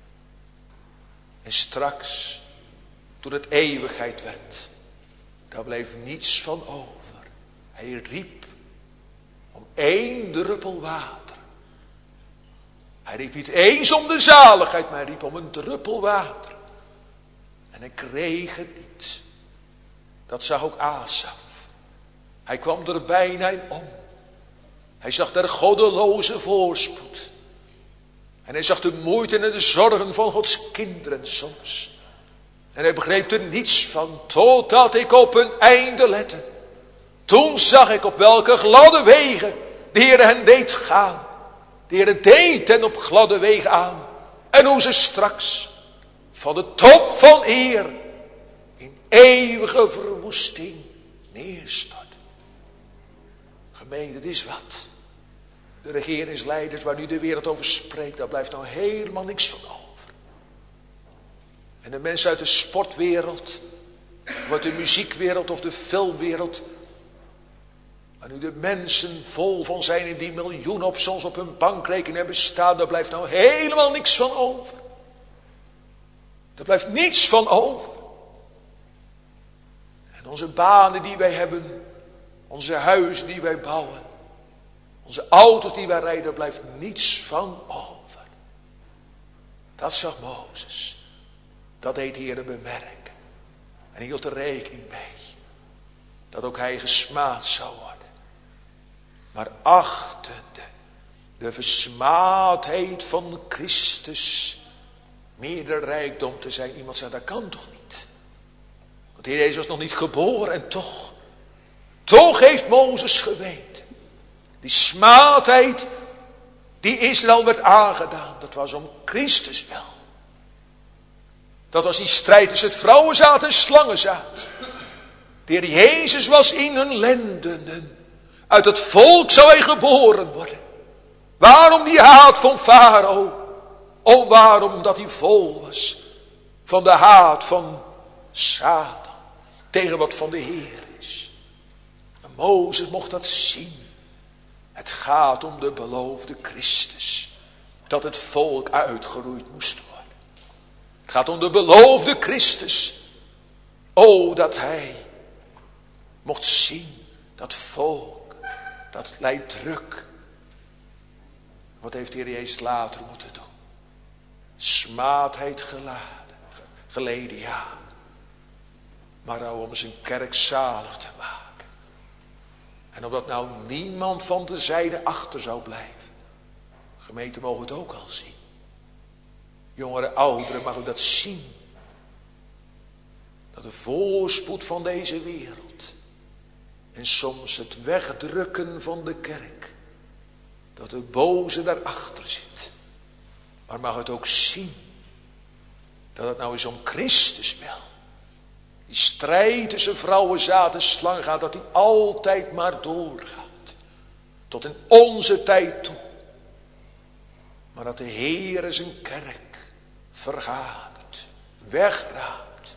En straks, toen het eeuwigheid werd, daar bleef niets van over. Hij riep om één druppel water. Hij riep niet eens om de zaligheid, maar hij riep om een druppel water. En hij kreeg het niet. Dat zag ook Asaf. Hij kwam er bijna in om. Hij zag der goddeloze voorspoed. En hij zag de moeite en de zorgen van Gods kinderen soms. En hij begreep er niets van, totdat ik op een einde lette. Toen zag ik op welke gladde wegen de Heer hen deed gaan. De Heer deed hen op gladde wegen aan. En hoe ze straks van de top van eer in eeuwige verwoesting neerstort. Gemeente, dit is wat. De regeringsleiders waar nu de wereld over spreekt, daar blijft nou helemaal niks van over. En de mensen uit de sportwereld, of uit de muziekwereld of de filmwereld, waar nu de mensen vol van zijn en die miljoenen op soms op hun bankrekening hebben staan, daar blijft nou helemaal niks van over. Er blijft niets van over. En onze banen die wij hebben, onze huizen die wij bouwen, onze auto's die wij rijden, daar blijft niets van over. Dat zag Mozes. Dat deed de Heer bemerken. En hij hield er rekening mee. Dat ook hij gesmaad zou worden. Maar achtende de versmaadheid van Christus meerder rijkdom te zijn. Iemand zei, dat kan toch niet? Want de Heer Jezus was nog niet geboren en toch. Toch heeft Mozes geweten. Die smaadheid die Israël werd aangedaan. Dat was om Christus wel. Dat was die strijd tussen het vrouwenzaad en slangenzaad. De Heer Jezus was in hun lendenen. Uit het volk zou hij geboren worden. Waarom die haat van Farao? Oh, waarom dat hij vol was van de haat van Satan. Tegen wat van de Heer is. En Mozes mocht dat zien. Het gaat om de beloofde Christus. Dat het volk uitgeroeid moest worden. Het gaat om de beloofde Christus. O, dat hij mocht zien, dat volk, dat lijdt druk. Wat heeft de Heer Jezus later moeten doen? Smaadheid geladen, geleden, ja. Maar nou om zijn kerk zalig te maken. En omdat nou niemand van de zijde achter zou blijven. Gemeente mogen het ook al zien. Jongeren, ouderen, mag u dat zien. Dat de voorspoed van deze wereld. En soms het wegdrukken van de kerk. Dat de boze daarachter zit. Maar mag het ook zien. Dat het nou eens om Christus wil. Die strijd tussen vrouwenzaad en slang gaat. Dat die altijd maar doorgaat. Tot in onze tijd toe. Maar dat de Heere zijn kerk vergadert. Wegraapt.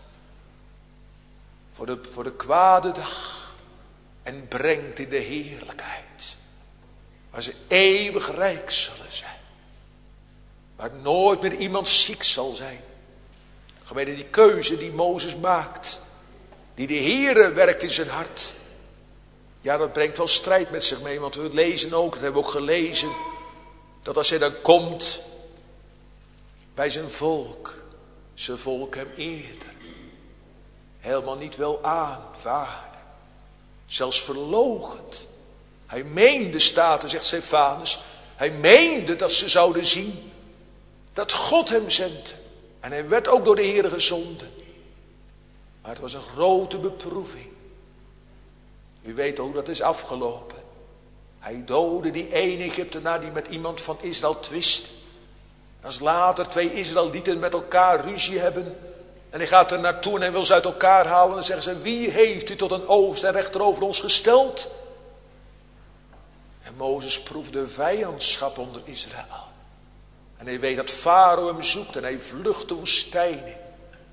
Voor de, voor de kwade dag. En brengt in de heerlijkheid. Waar ze eeuwig rijk zullen zijn. Waar nooit meer iemand ziek zal zijn. Gemeente, die keuze die Mozes maakt. Die de Heere werkt in zijn hart. Ja, dat brengt wel strijd met zich mee. Want we lezen ook, dat hebben we ook gelezen. Dat als hij dan komt. Bij zijn volk. Zijn volk hem eerder. Helemaal niet wil aanvaarden. Zelfs verloochend. Hij meende, staat er, zegt Stefanus. Hij meende dat ze zouden zien. Dat God hem zendde. En hij werd ook door de Heere gezonden. Maar het was een grote beproeving. U weet hoe dat is afgelopen. Hij doodde die ene Egyptenaar die met iemand van Israël twist. Als later twee Israëlieten met elkaar ruzie hebben. En hij gaat er naartoe en hij wil ze uit elkaar halen. En dan zeggen ze, wie heeft u tot een overste en rechter over ons gesteld? En Mozes proefde vijandschap onder Israël. En hij weet dat Farao hem zoekt en hij vlucht de woestijn in.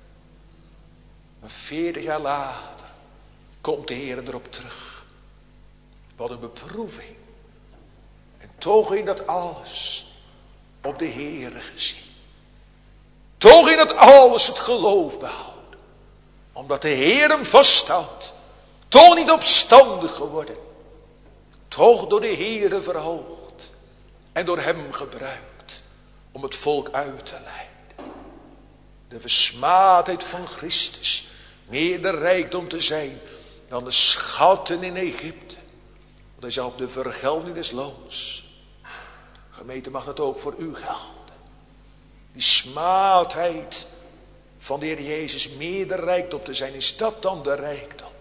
Maar veertig jaar later komt de Heer erop terug. Wat een beproeving. En toch in dat alles op de Heere gezien. Toch in dat alles het geloof behouden. Omdat de Heer hem vasthoudt. Toch niet opstandig geworden. Toch door de Heere verhoogd. En door hem gebruikt. Om het volk uit te leiden. De versmaadheid van Christus. Meer de rijkdom te zijn. Dan de schatten in Egypte. Want hij zag op de vergelding des loons. Gemeente, mag dat ook voor u gelden. Die smaadheid van de Heer Jezus. Meer de rijkdom te zijn. Is dat dan de rijkdom?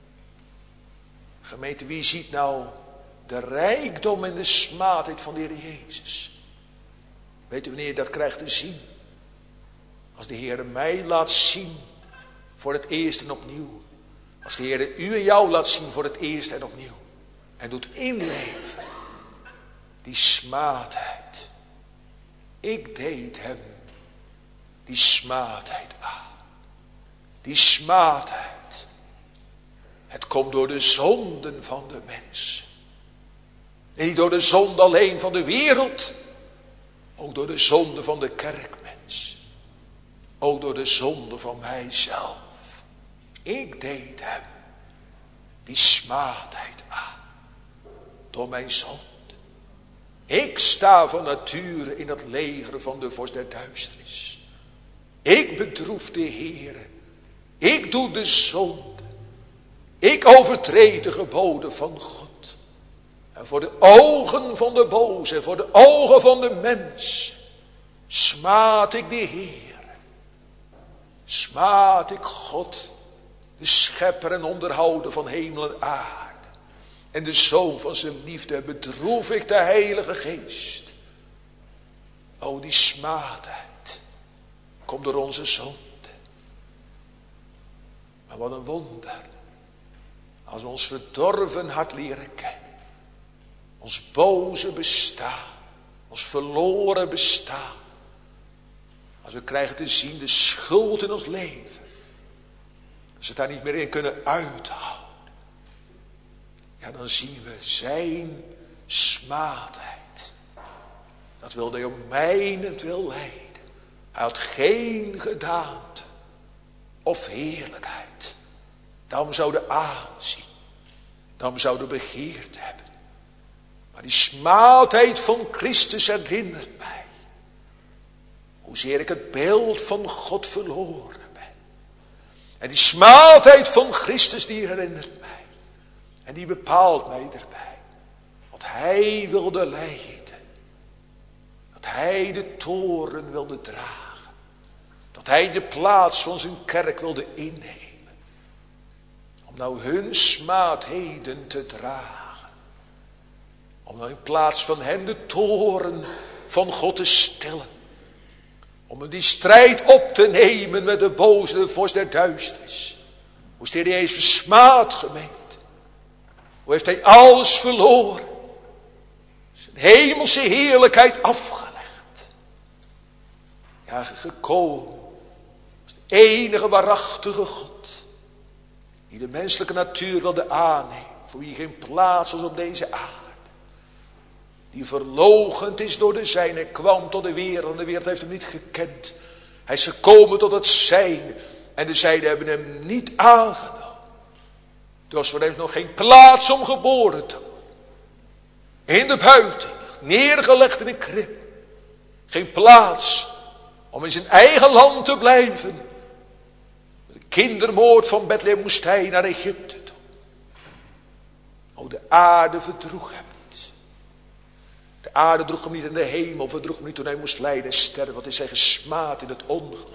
Gemeente, wie ziet nou de rijkdom en de smaadheid van de Heer Jezus? Weet u wanneer je dat krijgt te zien? Als de Heer mij laat zien voor het eerst en opnieuw. Als de Heer u en jou laat zien voor het eerst en opnieuw. En doet inleven. Die smaadheid. Ik deed hem die smaadheid aan. Die smaadheid. Het komt door de zonden van de mens. En niet door de zonde alleen van de wereld. Ook door de zonde van de kerkmens. Ook door de zonde van mijzelf. Ik deed hem die smaadheid aan. Door mijn zonde. Ik sta van nature in het leger van de vorst der duisternis. Ik bedroef de Heere. Ik doe de zonde. Ik overtreed de geboden van God. En voor de ogen van de boze, en voor de ogen van de mens, smaad ik de Heer. Smaad ik God, de schepper en onderhouder van hemel en aarde. En de zoon van zijn liefde, bedroef ik de Heilige Geest. O, die smaadheid komt door onze zonde. Maar wat een wonder. Als we ons verdorven hart leren kennen. Ons boze bestaan. Ons verloren bestaan. Als we krijgen te zien de schuld in ons leven. Als we het daar niet meer in kunnen uithouden. Ja, dan zien we zijn smaadheid. Dat wilde hij om mijnentwil lijden. Hij had geen gedaante of heerlijkheid. Daarom zouden aanzien. Daarom zouden begeerd hebben. Maar die smaadheid van Christus herinnert mij. Hoezeer ik het beeld van God verloren ben. En die smaadheid van Christus die herinnert mij. En die bepaalt mij erbij. Want hij wilde lijden. Dat hij de toren wilde dragen. Dat hij de plaats van zijn kerk wilde innemen. Om nou hun smaadheden te dragen. Om nou in plaats van hen de toren van God te stillen. Om die strijd op te nemen met de boze, de vorst der duisternis. Hoe is hij eens versmaad gemeend? Hoe heeft hij alles verloren? Zijn hemelse heerlijkheid afgelegd. Ja, gekomen. Als de enige waarachtige God. Die de menselijke natuur wilde aannemen. Voor wie geen plaats was op deze aarde. Die verloochend is door de zijne. Hij kwam tot de wereld en de wereld heeft hem niet gekend. Hij is gekomen tot het zijne. En de zijne hebben hem niet aangenomen. Er was voor hem nog geen plaats om geboren te worden. In de buiten, neergelegd in een krib. Geen plaats om in zijn eigen land te blijven. De kindermoord van Bethlehem moest hij naar Egypte toe. O, de aarde verdroeg hem niet. De aarde droeg hem niet in de hemel, verdroeg hem niet toen hij moest lijden en sterven. Want hij zei gesmaad in het ongeloof.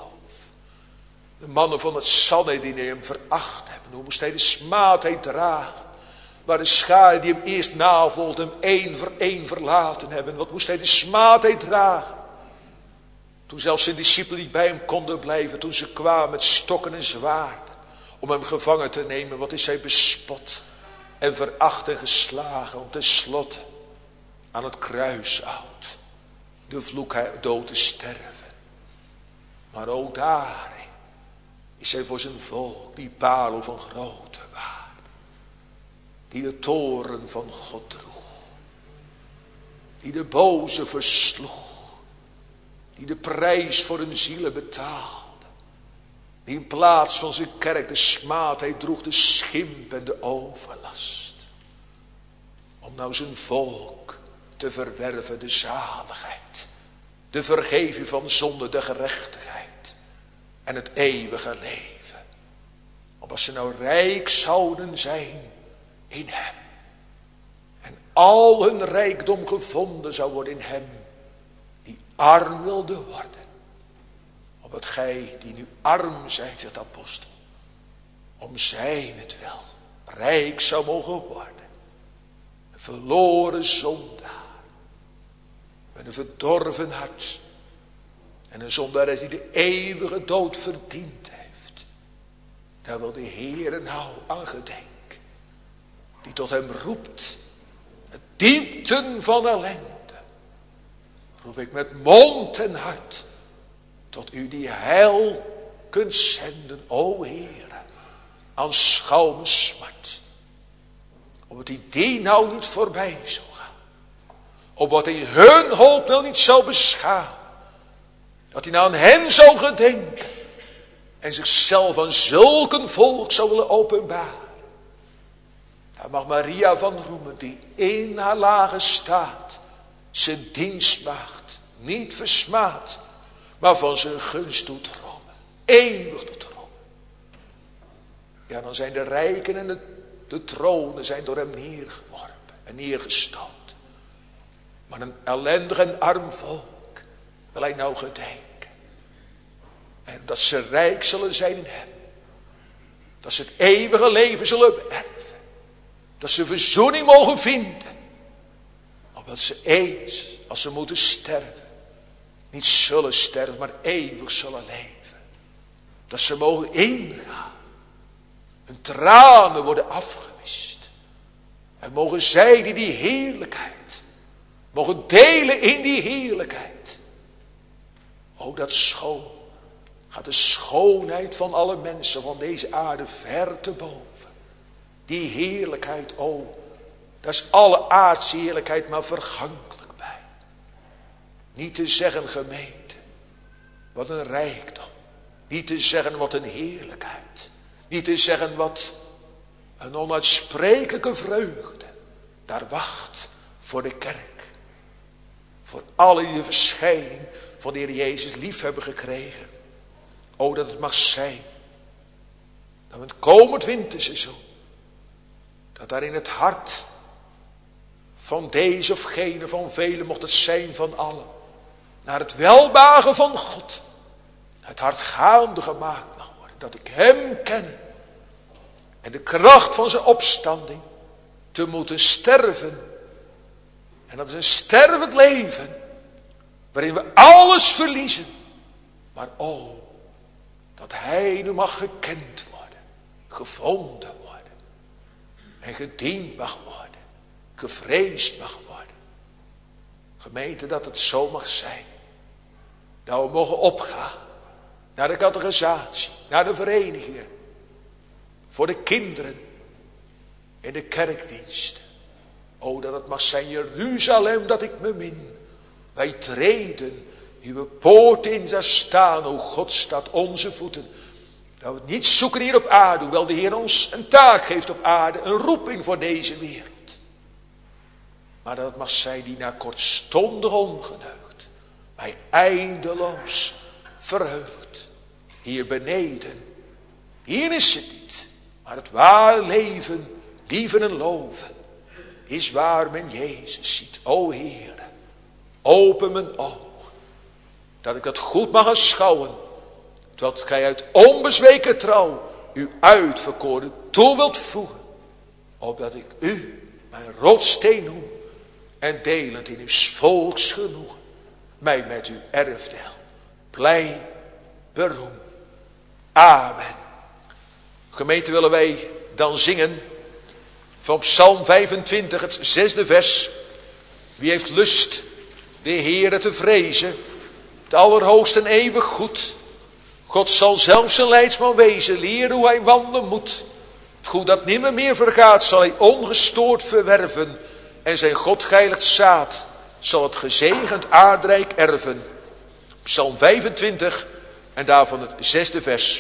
De mannen van het Sanhedrin die hem veracht hebben. Hoe moest hij de smaadheid dragen? Waar de scharen die hem eerst navolgden hem één voor één verlaten hebben. Wat moest hij de smaadheid dragen? Toen zelfs zijn discipelen niet bij hem konden blijven. Toen ze kwamen met stokken en zwaarden. Om hem gevangen te nemen. Wat is hij bespot. En veracht en geslagen. Om tenslotte aan het kruis oud. De vloek dood te sterven. Maar ook daarin is hij voor zijn volk die parel van grote waarde. Die de toren van God droeg. Die de boze versloeg. Die de prijs voor hun zielen betaalde. Die in plaats van zijn kerk de smaadheid droeg, de schimp en de overlast. Om nou zijn volk te verwerven de zaligheid. De vergeving van zonde, de gerechtigheid. En het eeuwige leven. Opdat ze nou rijk zouden zijn in hem. En al hun rijkdom gevonden zou worden in hem. Die arm wilde worden. Opdat gij die nu arm zijt, zegt de apostel. Om zijn het wel rijk zou mogen worden. Een verloren zondaar. Met een verdorven hart. En een zondaar die de eeuwige dood verdiend heeft. Daar wil de Heere nou aan gedenken. Die tot hem roept. Het diepten van ellende. Roep ik met mond en hart. Tot u die heil kunt zenden, o Heere. Aanschouw mijn smart. Omdat die die nou niet voorbij zou gaan. Opdat hij hun hoop nou niet zou beschamen. Dat hij nou aan hen zou gedenken. En zichzelf aan zulk een volk zou willen openbaren. Daar mag Maria van roemen die in haar lage staat. Zijn dienstmaagd niet versmaadt. Maar van zijn gunst doet roemen. Eeuwig doet roemen. Ja, dan zijn de rijken en de, de tronen zijn door hem neergeworpen. En neergestoten. Maar een ellendig en arm volk wil hij nou gedenken. En dat ze rijk zullen zijn in hem. Dat ze het eeuwige leven zullen beërven. Dat ze verzoening mogen vinden. Opdat ze eens, als ze moeten sterven. Niet zullen sterven, maar eeuwig zullen leven. Dat ze mogen ingaan. Hun tranen worden afgewist. En mogen zij die die heerlijkheid. Mogen delen in die heerlijkheid. O, dat schoon. Gaat de schoonheid van alle mensen van deze aarde ver te boven. Die heerlijkheid, o, Daar is alle aardse heerlijkheid maar vergankelijk bij. Niet te zeggen, gemeente, wat een rijkdom. Niet te zeggen, wat een heerlijkheid. Niet te zeggen, wat een onuitsprekelijke vreugde daar wacht voor de kerk. Voor alle die de verschijning van de Heer Jezus lief hebben gekregen. O, dat het mag zijn. Dat we het komend winterseizoen, dat daar in het hart van deze of gene, van velen mocht het zijn van allen, naar het welbehagen van God, het hart gaande gemaakt mag worden. Dat ik hem ken. En de kracht van zijn opstanding te moeten sterven. En dat is een stervend leven. Waarin we alles verliezen. Maar oh, dat hij nu mag gekend worden. Gevonden worden. En gediend mag worden. Gevreesd mag worden. Gemeente, dat het zo mag zijn. Dat we mogen opgaan. Naar de catechisatie. Naar de verenigingen. Voor de kinderen. In de kerkdiensten. O, dat het mag zijn, Jeruzalem, dat ik me min. Wij treden uw poort in, daar staan, o God, staat onze voeten. Dat we het niet zoeken hier op aarde, hoewel de Heer ons een taak geeft op aarde, een roeping voor deze wereld. Maar dat het mag zijn die na kortstondig ongeneugd, mij eindeloos verheugt. Hier beneden, hier is het niet, maar het waar leven, lieven en loven, is waar men Jezus ziet. O Heer, open mijn oog, dat ik het goed mag aanschouwen, dat gij uit onbezweken trouw uw uitverkoren toe wilt voegen, opdat ik u mijn rotssteen noem en delend in uw volks genoegen, mij met uw erfdeel blij beroem. Amen. Gemeente, willen wij dan zingen van Psalm vijfentwintig, het zesde vers. Wie heeft lust de Heere te vrezen, het allerhoogste en eeuwig goed. God zal zelf zijn leidsman wezen, leren hoe hij wandelen moet. Het goed dat nimmer meer vergaat, zal hij ongestoord verwerven. En zijn godgeheiligd zaad zal het gezegend aardrijk erven. Psalm vijfentwintig en daarvan het zesde vers.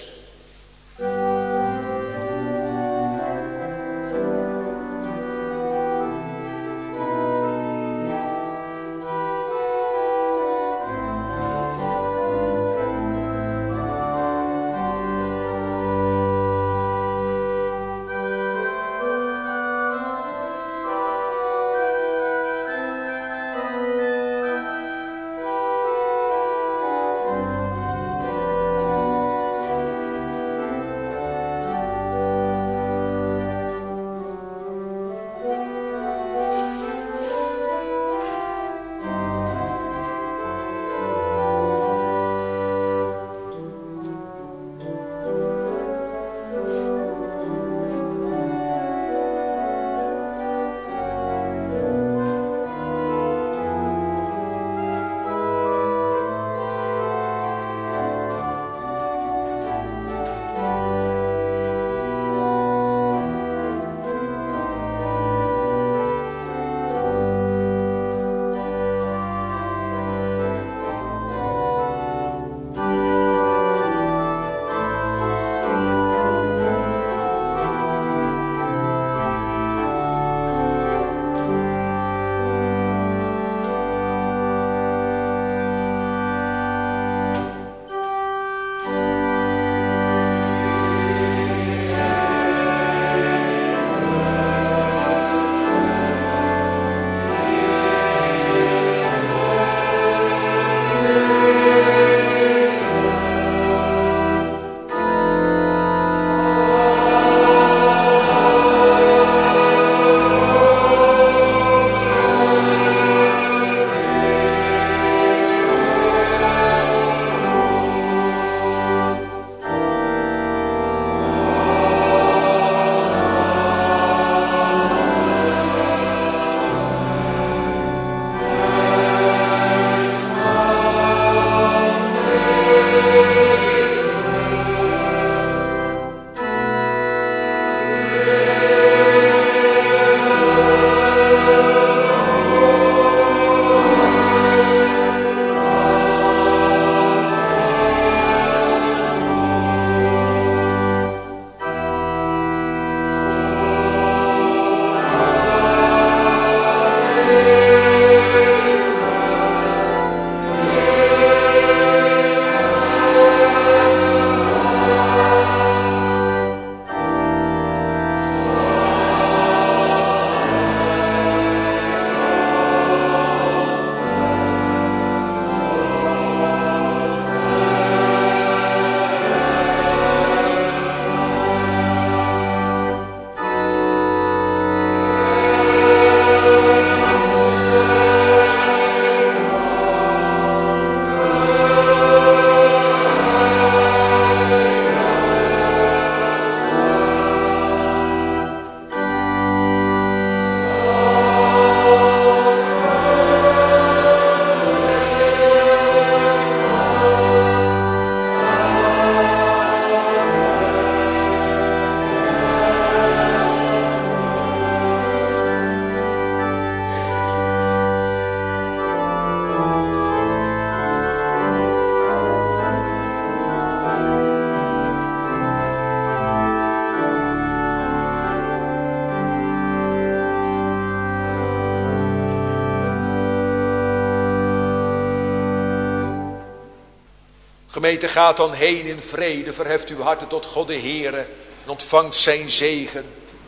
Gemeente, gaat dan heen in vrede. Verheft uw harten tot God de Heere en ontvangt zijn zegen.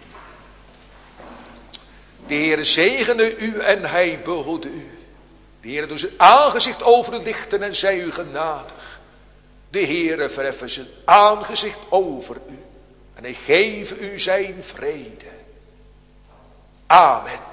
De Heere zegene u en hij behoede u. De Heere doet zijn aangezicht over u lichten en zij u genadig. De Heere verheffen zijn aangezicht over u en hij geeft u zijn vrede. Amen.